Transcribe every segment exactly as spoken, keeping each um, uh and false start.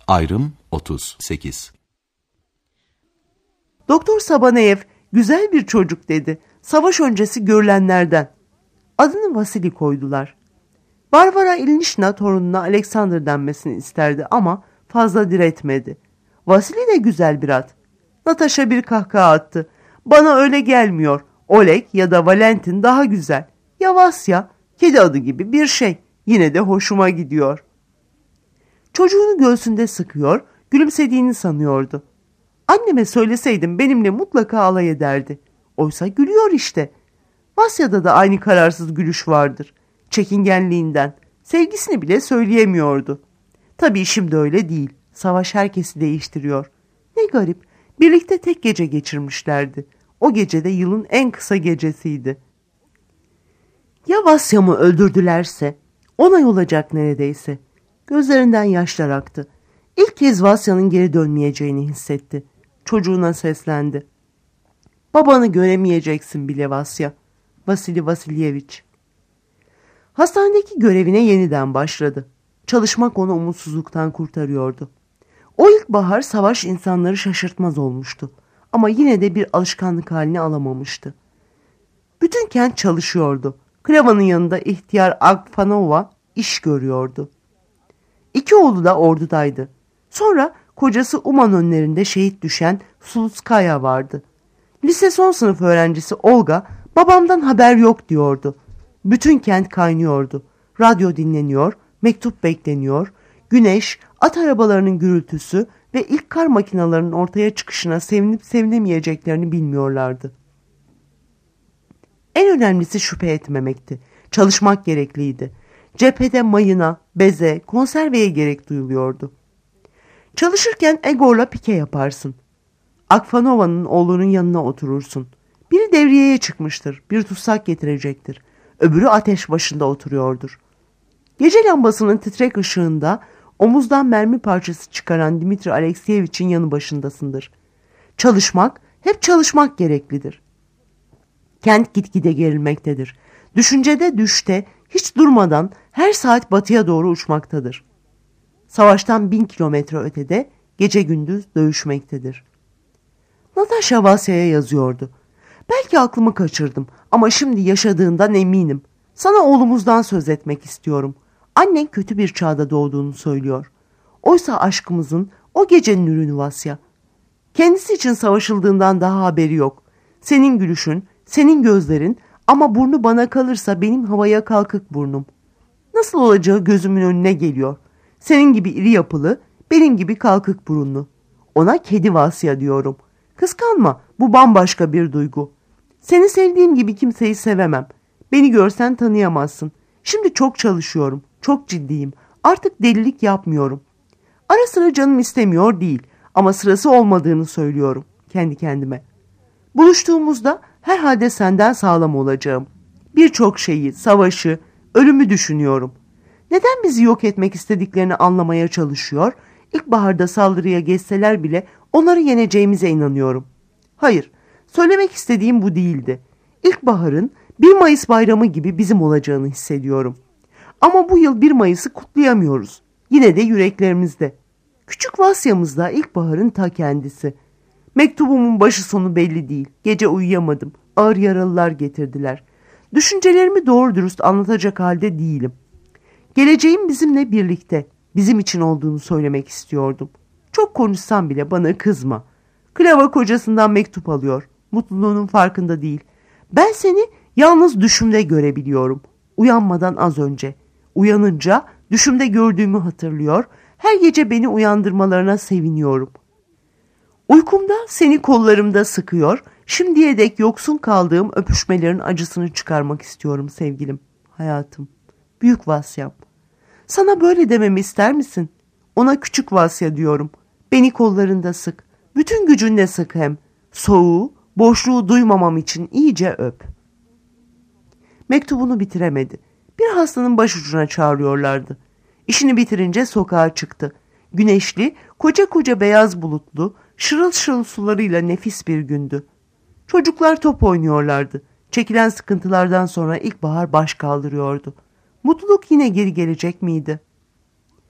Ayrım otuz sekiz. Doktor Sabaneyev güzel bir çocuk dedi. Savaş öncesi görülenlerden. Adını Vasili koydular. Varvara İlnişna torununa Alexander denmesini isterdi ama fazla diretmedi. Vasili de güzel bir ad. Natasha bir kahkaha attı. Bana öyle gelmiyor. Oleg ya da Valentin daha güzel. Ya Vasya, kedi adı gibi bir şey. Yine de hoşuma gidiyor. Çocuğunu göğsünde sıkıyor, gülümsediğini sanıyordu. Anneme söyleseydim benimle mutlaka alay ederdi. Oysa gülüyor işte. Vasya'da da aynı kararsız gülüş vardır. Çekingenliğinden. Sevgisini bile söyleyemiyordu. Tabii şimdi öyle değil. Savaş herkesi değiştiriyor. Ne garip. Birlikte tek gece geçirmişlerdi. O gece de yılın en kısa gecesiydi. Ya Vasya'mı öldürdülerse? On ay olacak neredeyse. Gözlerinden yaşlar aktı. İlk kez Vasya'nın geri dönmeyeceğini hissetti. Çocuğuna seslendi. Babanı göremeyeceksin bile Vasya. Vasili Vasilyeviç. Hastanedeki görevine yeniden başladı. Çalışmak onu umutsuzluktan kurtarıyordu. O ilkbahar savaş insanları şaşırtmaz olmuştu. Ama yine de bir alışkanlık haline alamamıştı. Bütün kent çalışıyordu. Kravanın yanında ihtiyar Agfanova iş görüyordu. İki oğlu da ordudaydı. Sonra kocası Uman önlerinde şehit düşen Slutskaya vardı. Lise son sınıf öğrencisi Olga babamdan haber yok diyordu. Bütün kent kaynıyordu. Radyo dinleniyor, mektup bekleniyor. Güneş, at arabalarının gürültüsü ve ilk kar makinelerinin ortaya çıkışına sevinip sevinemeyeceklerini bilmiyorlardı. En önemlisi şüphe etmemekti. Çalışmak gerekliydi. Cephede mayına, beze, konserveye gerek duyuluyordu. Çalışırken Egor'la pike yaparsın. Akfanova'nın oğlunun yanına oturursun. Biri devriyeye çıkmıştır, bir tutsak getirecektir. Öbürü ateş başında oturuyordur. Gece lambasının titrek ışığında omuzdan mermi parçası çıkaran Dimitri Alekseyeviç'in yanı başındasındır. Çalışmak, hep çalışmak gereklidir. Kent gitgide gerilmektedir. Düşüncede düşte, hiç durmadan her saat batıya doğru uçmaktadır. Savaştan bin kilometre ötede gece gündüz dövüşmektedir. Natasha Vasya'ya yazıyordu. Belki aklımı kaçırdım ama şimdi yaşadığından eminim. Sana oğlumuzdan söz etmek istiyorum. Annen kötü bir çağda doğduğunu söylüyor. Oysa aşkımızın o gecenin ürünü Vasya. Kendisi için savaşıldığından daha haberi yok. Senin gülüşün, senin gözlerin ama burnu bana kalırsa benim havaya kalkık burnum. Nasıl olacağı gözümün önüne geliyor. Senin gibi iri yapılı, benim gibi kalkık burunlu. Ona kedi Vasya diyorum. Kıskanma, bu bambaşka bir duygu. Seni sevdiğim gibi kimseyi sevemem. Beni görsen tanıyamazsın. Şimdi çok çalışıyorum, çok ciddiyim. Artık delilik yapmıyorum. Ara sıra canım istemiyor değil ama sırası olmadığını söylüyorum kendi kendime. Buluştuğumuzda herhalde senden sağlam olacağım. Birçok şeyi, savaşı, ölümü düşünüyorum. Neden bizi yok etmek istediklerini anlamaya çalışıyor, İlkbaharda saldırıya geçseler bile onları yeneceğimize inanıyorum. Hayır, söylemek istediğim bu değildi. İlkbaharın bir Mayıs bayramı gibi bizim olacağını hissediyorum. Ama bu yıl bir Mayıs'ı kutlayamıyoruz. Yine de yüreklerimizde. Küçük Vasya'mızda ilkbaharın ta kendisi. Mektubumun başı sonu belli değil. Gece uyuyamadım. Ağır yaralılar getirdiler. Düşüncelerimi doğru dürüst anlatacak halde değilim. Geleceğim bizimle birlikte, bizim için olduğunu söylemek istiyordum. Çok konuşsam bile bana kızma. Klava kocasından mektup alıyor. Mutluluğunun farkında değil. Ben seni yalnız düşümde görebiliyorum. Uyanmadan az önce. Uyanınca düşümde gördüğümü hatırlıyor. Her gece beni uyandırmalarına seviniyorum. Uykumda seni kollarımda sıkıyor. Şimdiye dek yoksun kaldığım öpüşmelerin acısını çıkarmak istiyorum sevgilim, hayatım. Büyük Vasyam. Sana böyle dememi ister misin? Ona küçük Vasya diyorum. Beni kollarında sık. Bütün gücünle sık hem. Soğuğu, boşluğu duymamam için iyice öp. Mektubunu bitiremedi. Bir hastanın başucuna çağırıyorlardı. İşini bitirince sokağa çıktı. Güneşli, koca koca beyaz bulutlu, şırıl şırıl sularıyla nefis bir gündü. Çocuklar top oynuyorlardı. Çekilen sıkıntılardan sonra ilkbahar baş kaldırıyordu. Mutluluk yine geri gelecek miydi?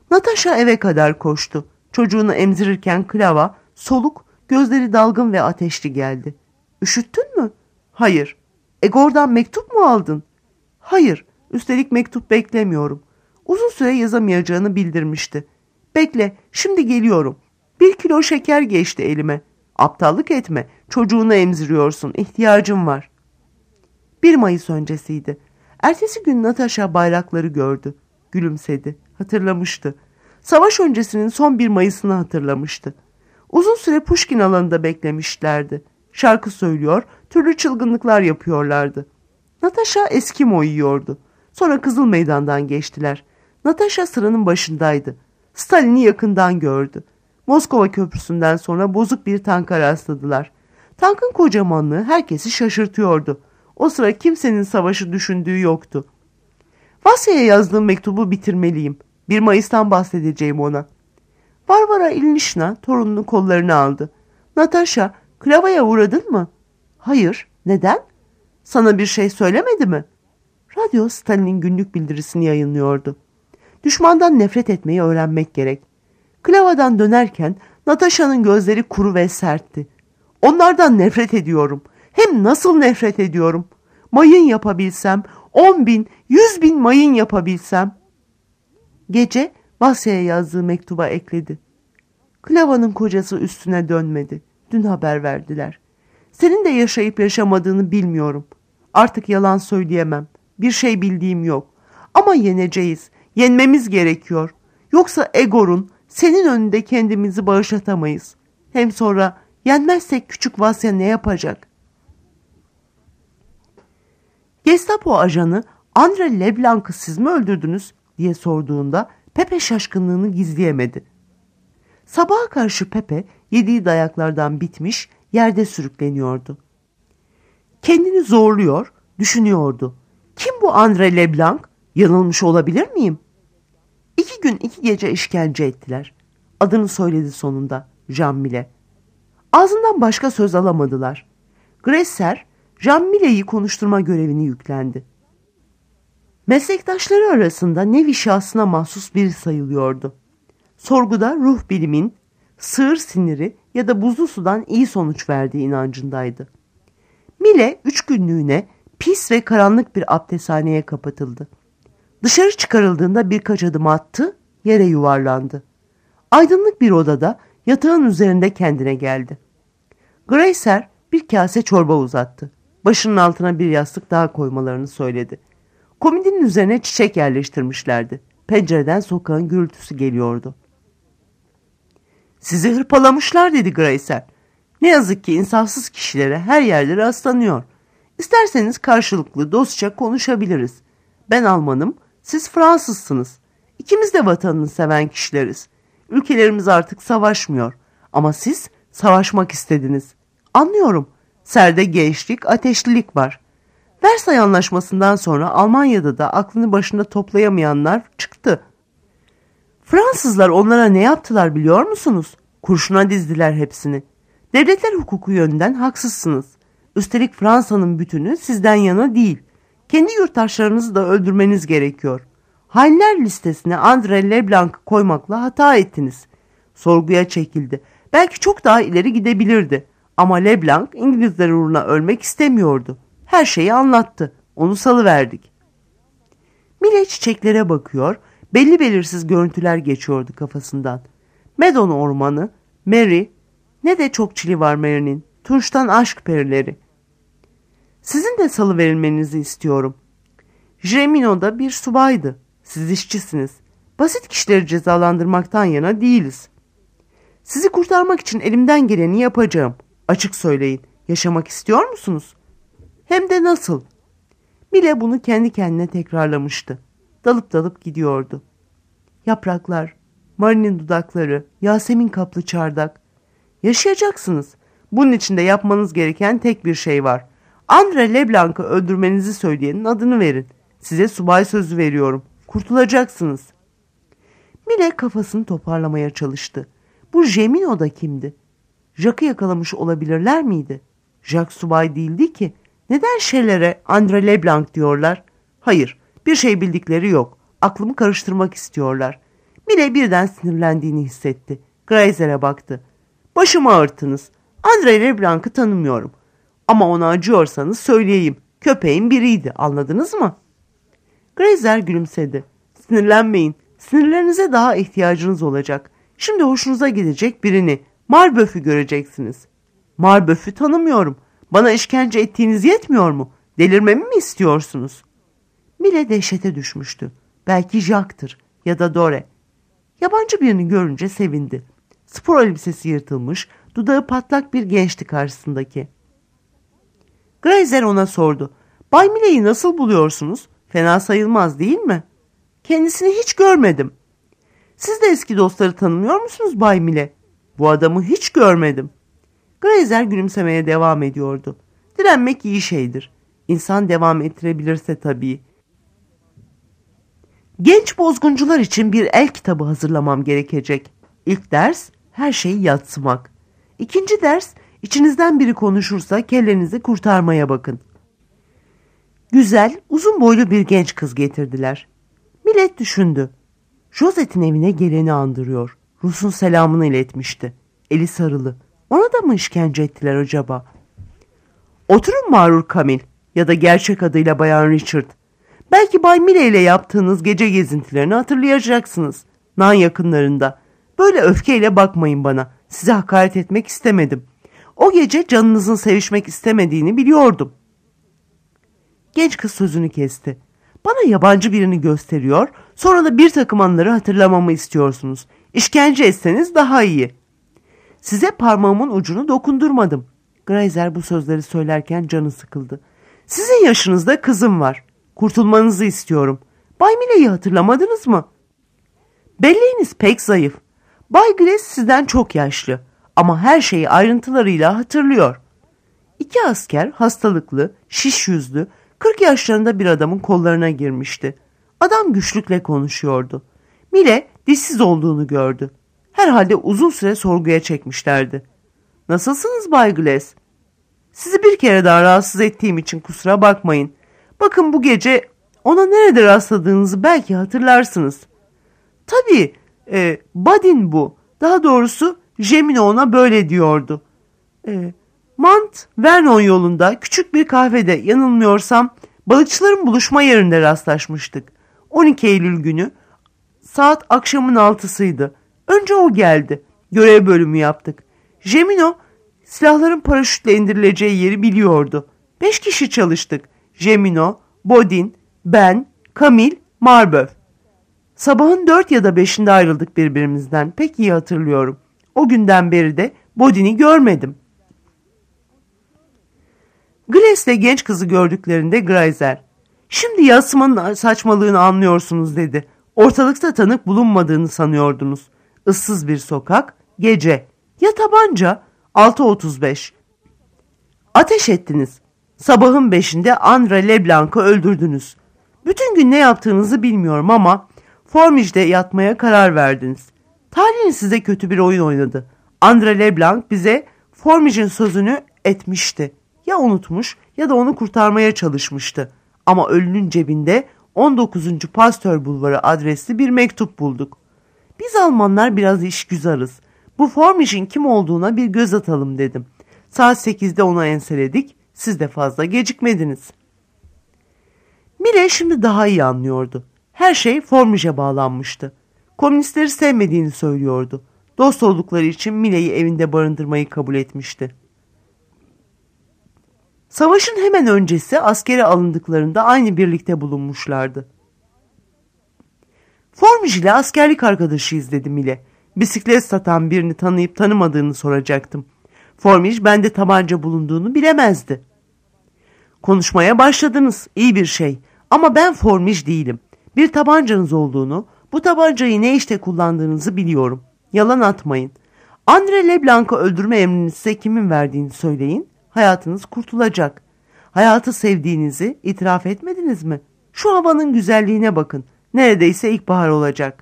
Natasha eve kadar koştu. Çocuğunu emzirirken Klava, soluk, gözleri dalgın ve ateşli geldi. Üşüttün mü? Hayır. Egor'dan mektup mu aldın? Hayır. Üstelik mektup beklemiyorum. Uzun süre yazamayacağını bildirmişti. Bekle, şimdi geliyorum. Bir kilo şeker geçti elime. Aptallık etme. Çocuğunu emziriyorsun. İhtiyacım var. bir Mayıs öncesiydi. Ertesi gün Natasha bayrakları gördü. Gülümsedi. Hatırlamıştı. Savaş öncesinin son bir Mayıs'ını hatırlamıştı. Uzun süre Pushkin alanında beklemişlerdi. Şarkı söylüyor, türlü çılgınlıklar yapıyorlardı. Natasha Eskimo yiyordu. Sonra Kızıl Meydan'dan geçtiler. Natasha sıranın başındaydı. Stalin'i yakından gördü. Moskova köprüsünden sonra bozuk bir tanka rastladılar. Tankın kocamanlığı herkesi şaşırtıyordu. O sıra kimsenin savaşı düşündüğü yoktu. Vasya'ya yazdığım mektubu bitirmeliyim. bir Mayıs'tan bahsedeceğim ona. Varvara İlnişna torununu kollarına aldı. Natasha, Klava'ya uğradın mı? Hayır. Neden? Sana bir şey söylemedi mi? Radyo Stalin'in günlük bildirisini yayınlıyordu. Düşmandan nefret etmeyi öğrenmek gerek. Klava'dan dönerken Natasha'nın gözleri kuru ve sertti. Onlardan nefret ediyorum. Hem nasıl nefret ediyorum? Mayın yapabilsem, on bin, yüz bin mayın yapabilsem. Gece Vasya'ya yazdığı mektuba ekledi. Klava'nın kocası üstüne dönmedi. Dün haber verdiler. Senin de yaşayıp yaşamadığını bilmiyorum. Artık yalan söyleyemem. Bir şey bildiğim yok. Ama yeneceğiz. Yenmemiz gerekiyor. Yoksa Egor'un senin önünde kendimizi bağışlatamayız. Hem sonra yenmezsek küçük Vasya ne yapacak? Gestapo ajanı Andre Leblanc'ı siz mi öldürdünüz diye sorduğunda Pepe şaşkınlığını gizleyemedi. Sabaha karşı Pepe yediği dayaklardan bitmiş yerde sürükleniyordu. Kendini zorluyor, düşünüyordu. Kim bu Andre Leblanc? Yanılmış olabilir miyim? İki gün iki gece işkence ettiler. Adını söyledi sonunda, Jean Millet. Ağzından başka söz alamadılar. Gresser, Jean Millet'i konuşturma görevini yüklendi. Meslektaşları arasında nevi şahsına mahsus biri sayılıyordu. Sorguda ruh bilimin, sığır siniri ya da buzlu sudan iyi sonuç verdiği inancındaydı. Millet üç günlüğüne pis ve karanlık bir abdesthaneye kapatıldı. Dışarı çıkarıldığında birkaç adım attı, yere yuvarlandı. Aydınlık bir odada yatağın üzerinde kendine geldi. Greiser bir kase çorba uzattı. Başının altına bir yastık daha koymalarını söyledi. Komodinin üzerine çiçek yerleştirmişlerdi. Pencereden sokağın gürültüsü geliyordu. Sizi hırpalamışlar dedi Greiser. Ne yazık ki insafsız kişilere her yerde rastlanıyor. İsterseniz karşılıklı dostça konuşabiliriz. Ben Almanım, siz Fransızsınız. İkimiz de vatanını seven kişileriz. Ülkelerimiz artık savaşmıyor. Ama siz savaşmak istediniz. Anlıyorum. Serde gençlik, ateşlilik var. Versay Anlaşması'ndan sonra Almanya'da da aklını başında toplayamayanlar çıktı. Fransızlar onlara ne yaptılar biliyor musunuz? Kurşuna dizdiler hepsini. Devletler hukuku yönünden haksızsınız. Üstelik Fransa'nın bütünü sizden yana değil. Kendi yurttaşlarınızı da öldürmeniz gerekiyor. Hainler listesine Andre Leblanc'ı koymakla hata ettiniz. Sorguya çekildi. Belki çok daha ileri gidebilirdi. Ama Leblanc İngilizler uğruna ölmek istemiyordu. Her şeyi anlattı. Onu salıverdik. Millet çiçeklere bakıyor, belli belirsiz görüntüler geçiyordu kafasından. Medon ormanı, Mary, ne de çok çili var Mary'nin, Tunç'tan aşk perileri. Sizin de salıverilmenizi istiyorum. Jemino'da bir subaydı. Siz işçisiniz. Basit kişileri cezalandırmaktan yana değiliz. Sizi kurtarmak için elimden geleni yapacağım. Açık söyleyin. Yaşamak istiyor musunuz? Hem de nasıl? Mile bunu kendi kendine tekrarlamıştı. Dalıp dalıp gidiyordu. Yapraklar, Mary'nin dudakları, Yasemin kaplı çardak. Yaşayacaksınız. Bunun için de yapmanız gereken tek bir şey var. Andre Leblanc'ı öldürmenizi söyleyenin adını verin. Size subay sözü veriyorum. Kurtulacaksınız. Mile kafasını toparlamaya çalıştı. Bu Jemino da kimdi? Jacques'ı yakalamış olabilirler miydi? Jacques subay değildi ki. Neden şeylere Andre Leblanc diyorlar? Hayır, bir şey bildikleri yok. Aklımı karıştırmak istiyorlar. Mile birden sinirlendiğini hissetti. Greiser'e baktı. Başımı ağrıttınız. Andrei Leblanc'ı tanımıyorum. Ama ona acıyorsanız söyleyeyim. Köpeğin biriydi, anladınız mı? Greiser gülümsedi. Sinirlenmeyin. Sinirlerinize daha ihtiyacınız olacak. Şimdi hoşunuza gidecek birini, Marböf'ü göreceksiniz. Marböf'ü tanımıyorum. Bana işkence ettiğiniz yetmiyor mu? Delirmemi mi istiyorsunuz? Mile dehşete düşmüştü. Belki Jack'tır ya da Dore. Yabancı birini görünce sevindi. Spor elbisesi yırtılmış, dudağı patlak bir gençti karşısındaki. Greiser ona sordu. Bay Mile'yi nasıl buluyorsunuz? Fena sayılmaz değil mi? Kendisini hiç görmedim. Siz de eski dostları tanımıyor musunuz Bay Mile? Bu adamı hiç görmedim. Greiser gülümsemeye devam ediyordu. Direnmek iyi şeydir. İnsan devam ettirebilirse tabii. Genç bozguncular için bir el kitabı hazırlamam gerekecek. İlk ders her şeyi yadsımak. İkinci ders içinizden biri konuşursa kellenizi kurtarmaya bakın. Güzel, uzun boylu bir genç kız getirdiler. Millet düşündü. Josette'in evine geleni andırıyor. Rus'un selamını iletmişti. Eli sarılı. Ona da mı işkence ettiler acaba? Oturun mağrur Camille ya da gerçek adıyla Bayan Richard. Belki Bay Mile ile yaptığınız gece gezintilerini hatırlayacaksınız. Nan yakınlarında. Böyle öfkeyle bakmayın bana. Size hakaret etmek istemedim. O gece canınızın sevişmek istemediğini biliyordum. Genç kız sözünü kesti. Bana yabancı birini gösteriyor, sonra da bir takım anları hatırlamamı istiyorsunuz. İşkence etseniz daha iyi. Size parmağımın ucunu dokundurmadım. Greiser bu sözleri söylerken canı sıkıldı. Sizin yaşınızda kızım var. Kurtulmanızı istiyorum. Bay Mile'yi hatırlamadınız mı? Belleğiniz pek zayıf. Bay Glass sizden çok yaşlı ama her şeyi ayrıntılarıyla hatırlıyor. İki asker hastalıklı, şiş yüzlü, kırk yaşlarında bir adamın kollarına girmişti. Adam güçlükle konuşuyordu. Mile dişsiz olduğunu gördü. Herhalde uzun süre sorguya çekmişlerdi. Nasılsınız Bay Glass? Sizi bir kere daha rahatsız ettiğim için kusura bakmayın. Bakın bu gece ona nerede rastladığınızı belki hatırlarsınız. Tabii, e, Badin bu. Daha doğrusu Jemino ona böyle diyordu. E, Mont Vernon yolunda küçük bir kahvede yanılmıyorsam balıkçıların buluşma yerinde rastlaşmıştık. on iki Eylül günü saat akşamın altısıydı. Önce o geldi. Görev bölümü yaptık. Jemino silahların paraşütle indirileceği yeri biliyordu. Beş kişi çalıştık. Jemino, Bodin, ben, Camille, Marböf. Sabahın dört ya da beşinde ayrıldık birbirimizden. Pek iyi hatırlıyorum. O günden beri de Bodin'i görmedim. Glass'le genç kızı gördüklerinde Greiser, "Şimdi Yasman'ın saçmalığını anlıyorsunuz," dedi. "Ortalıkta tanık bulunmadığını sanıyordunuz. Issız bir sokak, gece. Ya tabanca? altı otuz beş. Ateş ettiniz. Sabahın beşinde Andrei Leblanc'ı öldürdünüz. Bütün gün ne yaptığınızı bilmiyorum ama Formige'de yatmaya karar verdiniz. Talihiniz size kötü bir oyun oynadı. Andrei Leblanc bize Formige'in sözünü etmişti. Ya unutmuş ya da onu kurtarmaya çalışmıştı. Ama ölünün cebinde on dokuzuncu Pasteur Bulvarı adresli bir mektup bulduk. Biz Almanlar biraz işgüzarız. Bu Formige'in kim olduğuna bir göz atalım dedim. Saat sekizde onu enseledik. Siz de fazla gecikmediniz." Mile şimdi daha iyi anlıyordu. Her şey Formige'e bağlanmıştı. Komünistleri sevmediğini söylüyordu. Dost oldukları için Mile'yi evinde barındırmayı kabul etmişti. Savaşın hemen öncesi askere alındıklarında aynı birlikte bulunmuşlardı. "Formige ile askerlik arkadaşıyız," dedi Mile. "Bisiklet satan birini tanıyıp tanımadığını soracaktım. Formige bende tabanca bulunduğunu bilemezdi." "Konuşmaya başladınız. İyi bir şey. Ama ben Formige değilim. Bir tabancanız olduğunu, bu tabancayı ne işte kullandığınızı biliyorum. Yalan atmayın. Andrei Leblanc'ı öldürme emrini size kimin verdiğini söyleyin. Hayatınız kurtulacak. Hayatı sevdiğinizi itiraf etmediniz mi? Şu havanın güzelliğine bakın. Neredeyse ilkbahar olacak."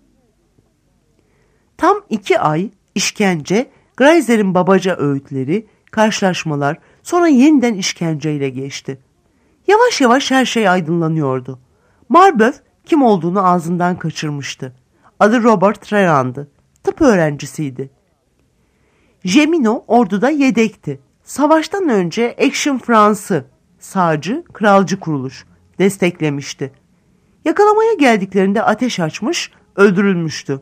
Tam iki ay işkence, Greiser'in babaca öğütleri, karşılaşmalar, sonra yeniden işkenceyle geçti. Yavaş yavaş her şey aydınlanıyordu. Marböf kim olduğunu ağzından kaçırmıştı. Adı Robert Reran'dı. Tıp öğrencisiydi. Jemino orduda yedekti. Savaştan önce Action France'ı, sağcı, kralcı kuruluş, desteklemişti. Yakalamaya geldiklerinde ateş açmış, öldürülmüştü.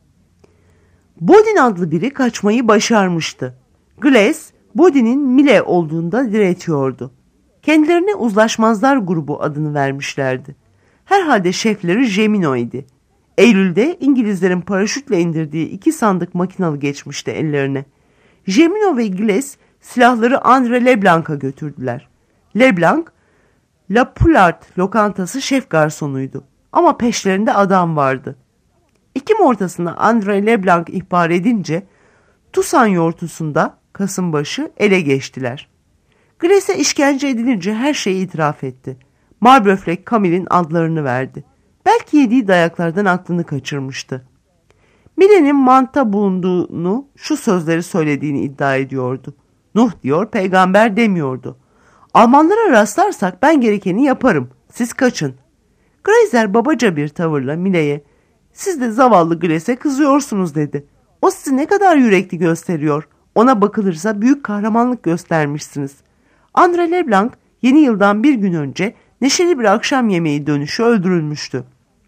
Bodin adlı biri kaçmayı başarmıştı. Glass, Bodin'in Mille olduğunda diretiyordu. Kendilerine Uzlaşmazlar grubu adını vermişlerdi. Herhalde şefleri Jemino idi. Eylül'de İngilizlerin paraşütle indirdiği iki sandık makinalı geçmişti ellerine. Jemino ve Glass silahları Andre Leblanc'a götürdüler. Leblanc, La Poulard lokantası şef garsonuydu. Ama peşlerinde adam vardı. Ekim ortasında Andre Leblanc ihbar edince Tusan yortusunda Kasımbaşı ele geçtiler. Glass'e işkence edilince her şeyi itiraf etti. Marbeuf'le Camille'in adlarını verdi. Belki yediği dayaklardan aklını kaçırmıştı. Mille'nin manta bulunduğunu, şu sözleri söylediğini iddia ediyordu. Nuh diyor, peygamber demiyordu. Almanlara rastlarsak ben gerekeni yaparım. Siz kaçın. Greiser babaca bir tavırla Mille'ye, siz de zavallı Glass'e kızıyorsunuz dedi. O sizi ne kadar yürekli gösteriyor. Ona bakılırsa büyük kahramanlık göstermişsiniz. Andre Leblanc yeni yıldan bir gün önce neşeli bir akşam yemeği dönüşü öldürülmüştü.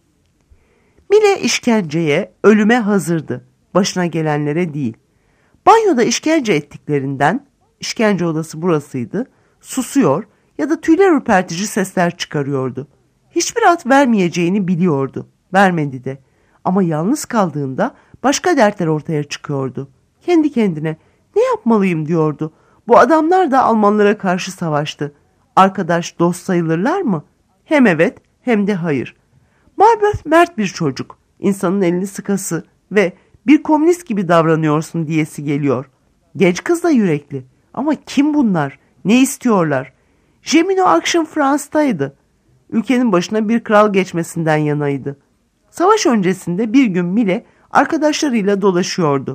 Mille işkenceye, ölüme hazırdı. Başına gelenlere değil. Banyoda işkence ettiklerinden, işkence odası burasıydı, susuyor ya da tüyler ürpertici sesler çıkarıyordu. Hiçbir at vermeyeceğini biliyordu. Vermedi de. Ama yalnız kaldığında başka dertler ortaya çıkıyordu. Kendi kendine ne yapmalıyım diyordu. Bu adamlar da Almanlara karşı savaştı. Arkadaş, dost sayılırlar mı? Hem evet hem de hayır. Marbeuf mert bir çocuk. İnsanın elini sıkası ve bir komünist gibi davranıyorsun diyesi geliyor. Genç kız da yürekli. Ama kim bunlar? Ne istiyorlar? Jemino Action France'taydı. Ülkenin başına bir kral geçmesinden yanaydı. Savaş öncesinde bir gün Mille arkadaşlarıyla dolaşıyordu.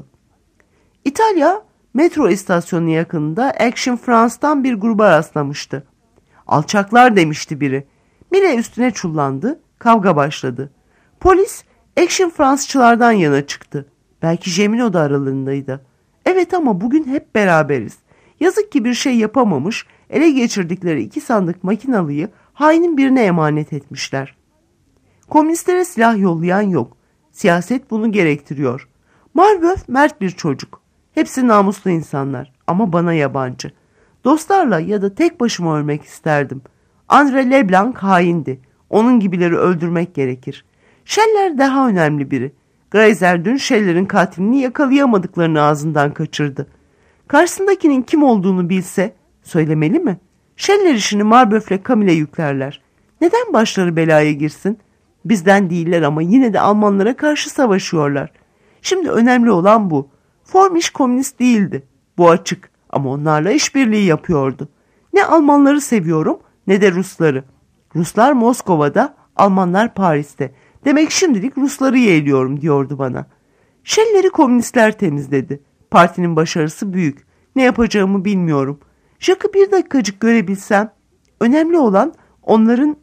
İtalya metro istasyonu yakınında Action France'tan bir gruba rastlamıştı. Alçaklar demişti biri. Mille üstüne çullandı, kavga başladı. Polis Action France'çılardan yana çıktı. Belki Jemino da aralarındaydı. Evet ama bugün hep beraberiz. Yazık ki bir şey yapamamış, ele geçirdikleri iki sandık makinalıyı hainin birine emanet etmişler. Komünistlere silah yollayan yok. Siyaset bunu gerektiriyor. Marbeuf mert bir çocuk. Hepsi namuslu insanlar ama bana yabancı. Dostlarla ya da tek başıma ölmek isterdim. Andre Leblanc haindi. Onun gibileri öldürmek gerekir. Scheller daha önemli biri. Greiser dün Scheller'in katilini yakalayamadıklarını ağzından kaçırdı. Karşısındakinin kim olduğunu bilse söylemeli mi? Scheller işini Marbeuf'le Camille'e yüklerler. Neden başları belaya girsin? Bizden değiller ama yine de Almanlara karşı savaşıyorlar. Şimdi önemli olan bu. Formiş komünist değildi. Bu açık ama onlarla işbirliği yapıyordu. Ne Almanları seviyorum ne de Rusları. Ruslar Moskova'da, Almanlar Paris'te. Demek şimdilik Rusları yeğliyorum diyordu bana. Scheller'i komünistler temizledi. Partinin başarısı büyük. Ne yapacağımı bilmiyorum. Jacques'ı bir dakikacık görebilsem. Önemli olan onların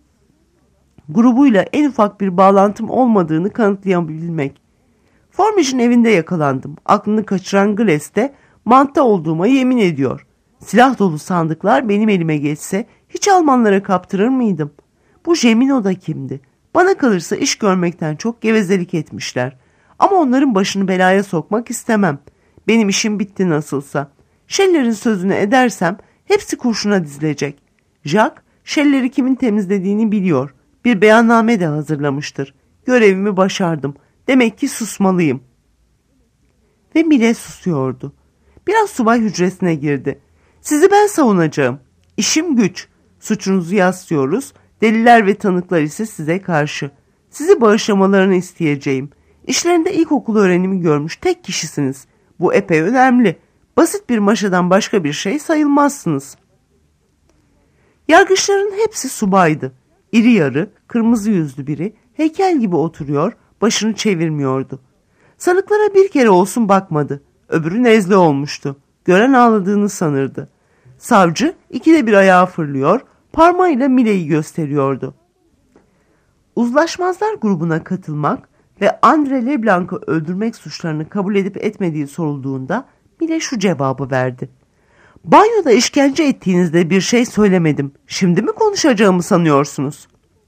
grubuyla en ufak bir bağlantım olmadığını kanıtlayabilmek. Formich'in evinde yakalandım. Aklını kaçıran Glass'te mantta olduğuma yemin ediyor. Silah dolu sandıklar benim elime geçse hiç Almanlara kaptırır mıydım? Bu Jemino da kimdi? Bana kalırsa iş görmekten çok gevezelik etmişler. Ama onların başını belaya sokmak istemem. Benim işim bitti nasılsa. Scheller'in sözünü edersem hepsi kurşuna dizilecek. Jacques, Scheller'i kimin temizlediğini biliyor. Bir beyanname de hazırlamıştır. Görevimi başardım. Demek ki susmalıyım. Ve Mille susuyordu. Biraz subay hücresine girdi. Sizi ben savunacağım. İşim güç. Suçunuzu yaslıyoruz. Deliller ve tanıklar ise size karşı. Sizi bağışlamalarını isteyeceğim. İşlerinde ilkokul öğrenimi görmüş tek kişisiniz. Bu epey önemli. Basit bir maşadan başka bir şey sayılmazsınız. Yargıçların hepsi subaydı. İri yarı, kırmızı yüzlü biri heykel gibi oturuyor, başını çevirmiyordu. Sanıklara bir kere olsun bakmadı. Öbürü nezle olmuştu. Gören ağladığını sanırdı. Savcı ikide bir ayağa fırlıyor, parmağıyla Mille'yi gösteriyordu. Uzlaşmazlar grubuna katılmak ve Andre Leblanc'ı öldürmek suçlarını kabul edip etmediği sorulduğunda Mile şu cevabı verdi. Banyoda işkence ettiğinizde bir şey söylemedim. Şimdi mi konuşacağımı sanıyorsunuz?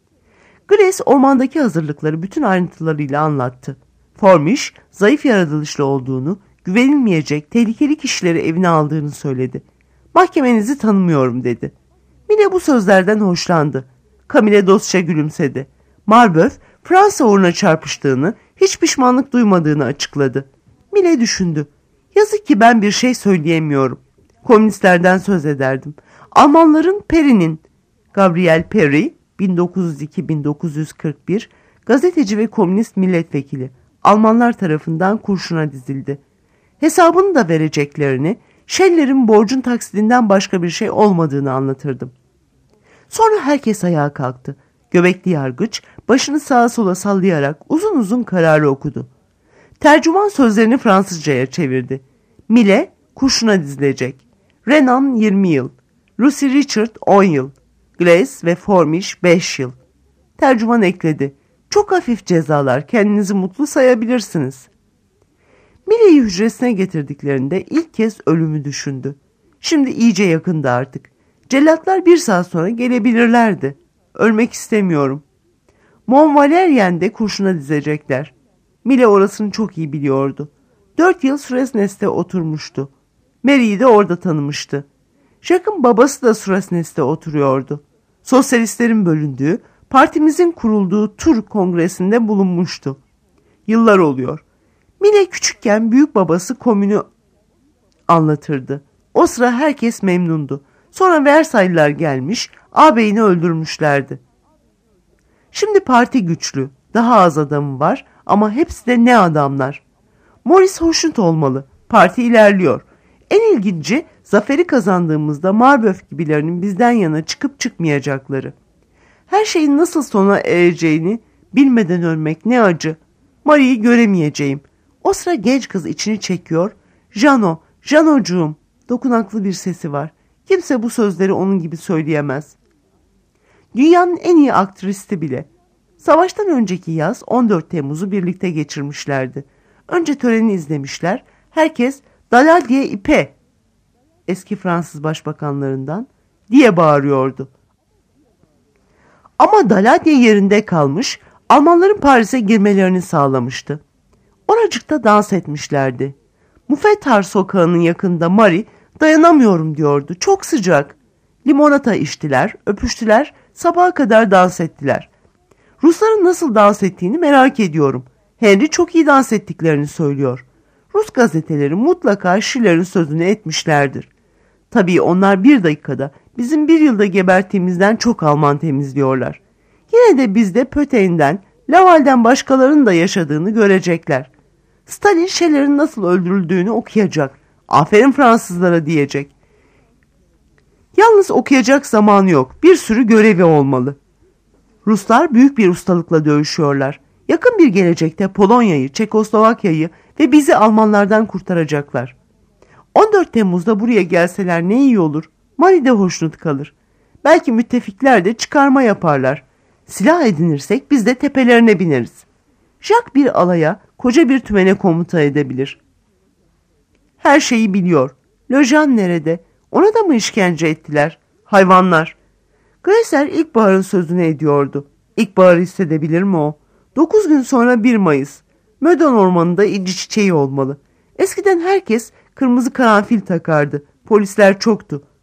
Grace ormandaki hazırlıkları bütün ayrıntılarıyla anlattı. Formish zayıf yaratılışlı olduğunu, güvenilmeyecek tehlikeli kişileri evine aldığını söyledi. Mahkemenizi tanımıyorum dedi. Mile bu sözlerden hoşlandı. Camille dostça gülümsedi. Marbeuf Fransa uğruna çarpıştığını, hiç pişmanlık duymadığını açıkladı. Mile düşündü. Yazık ki ben bir şey söyleyemiyorum. Komünistlerden söz ederdim. Almanların Perry'nin, Gabriel Perry, bin dokuz yüz iki - bin dokuz yüz kırk bir, gazeteci ve komünist milletvekili, Almanlar tarafından kurşuna dizildi. Hesabını da vereceklerini, Scheller'in borcun taksidinden başka bir şey olmadığını anlatırdım. Sonra herkes ayağa kalktı. Göbekli yargıç başını sağa sola sallayarak uzun uzun kararı okudu. Tercüman sözlerini Fransızcaya çevirdi. Mile kurşuna dizilecek. Renan yirmi yıl. Lucy Richard on yıl. Glace ve Formish beş yıl. Tercüman ekledi. Çok hafif cezalar, kendinizi mutlu sayabilirsiniz. Mile'yi hücresine getirdiklerinde ilk kez ölümü düşündü. Şimdi iyice yakındı artık. Cellatlar bir saat sonra gelebilirlerdi. Ölmek istemiyorum. Mont Valérien'de kurşuna dizecekler. Mile orasını çok iyi biliyordu. Dört yıl Suresnes'te oturmuştu. Mary'i de orada tanımıştı. Jacques'ın babası da Suresnes'te oturuyordu. Sosyalistlerin bölündüğü, partimizin kurulduğu Tur kongresinde bulunmuştu. Yıllar oluyor. Mile küçükken büyük babası komünü anlatırdı. O sıra herkes memnundu. Sonra Versailles'lar gelmiş, ağabeyini öldürmüşlerdi. Şimdi parti güçlü, daha az adamı var ama hepsi de ne adamlar. Maurice hoşnut olmalı, parti ilerliyor. En ilginci, zaferi kazandığımızda Marbeuf gibilerinin bizden yana çıkıp çıkmayacakları. Her şeyin nasıl sona ereceğini bilmeden ölmek ne acı. Marie'yi göremeyeceğim. O sıra genç kız içini çekiyor. Jano, Janocuğum, dokunaklı bir sesi var. Kimse bu sözleri onun gibi söyleyemez. Dünyanın en iyi aktristi bile. Savaştan önceki yaz on dört Temmuz'u birlikte geçirmişlerdi. Önce töreni izlemişler. Herkes Daladier ipe, eski Fransız başbakanlarından, diye bağırıyordu. Ama Daladier yerinde kalmış, Almanların Paris'e girmelerini sağlamıştı. Oracıkta dans etmişlerdi. Mouffetard sokağının yakında Marie, dayanamıyorum diyordu. Çok sıcak. Limonata içtiler, öpüştüler, sabaha kadar dans ettiler. Rusların nasıl dans ettiğini merak ediyorum. Henry çok iyi dans ettiklerini söylüyor. Rus gazeteleri mutlaka Schiller'in sözünü etmişlerdir. Tabii onlar bir dakikada bizim bir yılda gebertiğimizden çok Alman temizliyorlar. Yine de bizde Pötein'den, Laval'den başkalarının da yaşadığını görecekler. Stalin Schiller'in nasıl öldürüldüğünü okuyacak. Aferin Fransızlara diyecek. Yalnız okuyacak zamanı yok. Bir sürü görevi olmalı. Ruslar büyük bir ustalıkla dövüşüyorlar. Yakın bir gelecekte Polonya'yı, Çekoslovakya'yı ve bizi Almanlardan kurtaracaklar. on dört Temmuz'da buraya gelseler ne iyi olur. Marie de hoşnut kalır. Belki müttefikler de çıkarma yaparlar. Silah edinirsek biz de tepelerine bineriz. Jacques bir alaya, koca bir tümene komuta edebilir. Her şeyi biliyor. Lejeune nerede? Ona da mı işkence ettiler? Hayvanlar. Gracer ilkbaharın sözünü ediyordu. İlkbaharı hissedebilir mi o? Dokuz gün sonra bir Mayıs. Meudon ormanında inci çiçeği olmalı. Eskiden herkes kırmızı karanfil takardı. Polisler çoktu.